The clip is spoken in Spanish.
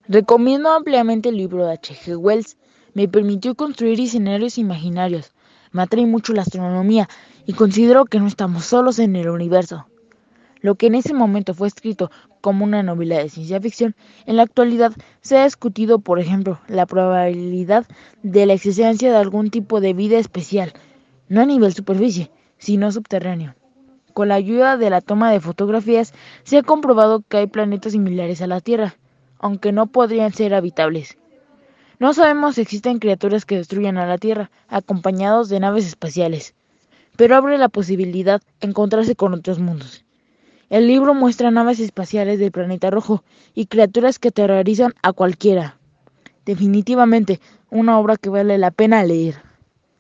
Recomiendo ampliamente el libro de H. G. Wells. Me permitió construir escenarios imaginarios. Me atrae mucho la astronomía y considero que no estamos solos en el universo. Lo que en ese momento fue escrito como una novela de ciencia ficción, en la actualidad se ha discutido, por ejemplo, la probabilidad de la existencia de algún tipo de vida especial, no a nivel superficie, sino subterráneo. Con la ayuda de la toma de fotografías se ha comprobado que hay planetas similares a la Tierra, aunque no podrían ser habitables. No sabemos si existen criaturas que destruyan a la Tierra, acompañados de naves espaciales, pero abre la posibilidad de encontrarse con otros mundos. El libro muestra naves espaciales del planeta rojo y criaturas que aterrorizan a cualquiera. Definitivamente, una obra que vale la pena leer.